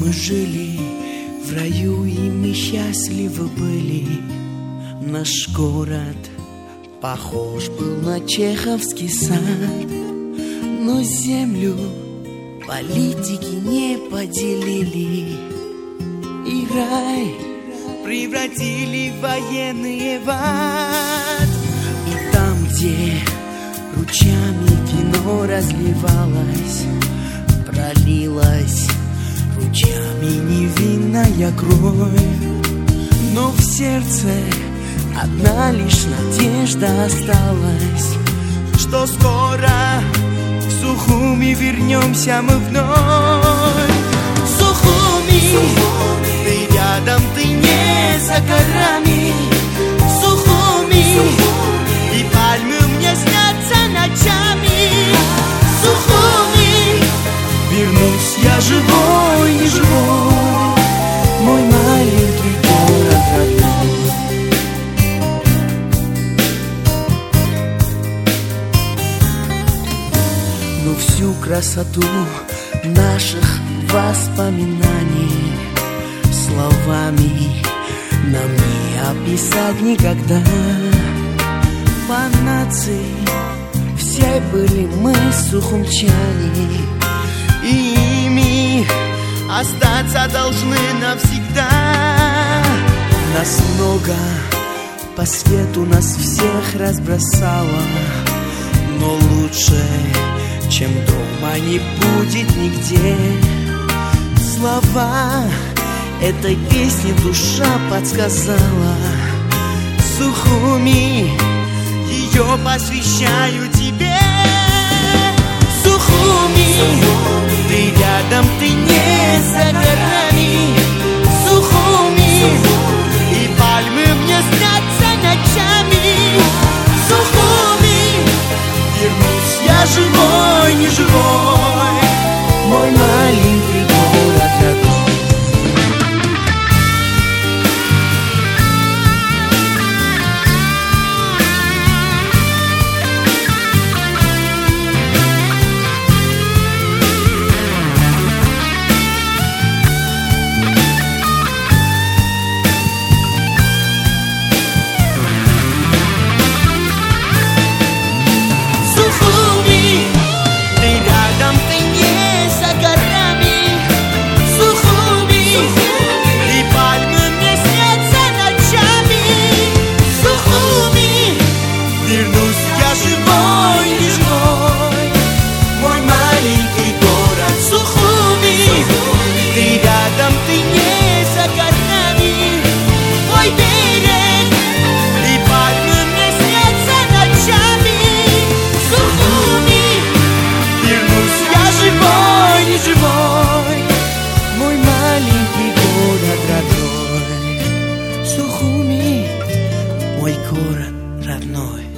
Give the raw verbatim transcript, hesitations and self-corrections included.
Мы жили в раю, и мы счастливы были. Наш город похож был на чеховский сад, но землю политики не поделили, и рай превратили в военные в ад. И там, где ручьями вино разливалось, пролилась ручьями невинная кровь, но в сердце одна лишь надежда осталась, что скоро в Сухуми вернемся мы вновь. Сухуми, ты рядом, ты не за горами. Сухуми, и пальмы мне снятся ночами. Сухуми, вернусь я живой, не живой, мой маленький город родной. Но всю красоту наших воспоминаний словами нам не описать никогда. По нации все были мы сухумчане, и ими остаться должны навсегда. Нас много по свету, нас всех разбросало, но лучше, чем дома, не будет нигде. Слова этой песни душа подсказала. Сухуми, ее посвящаю тебе. Сухуми, ты рядом, ты не за горами. Сухуми, и пальмы мне снятся ночами. Сухуми, вернусь я живой, не живой, мой маленький город родной. Сухуми, мой город родной.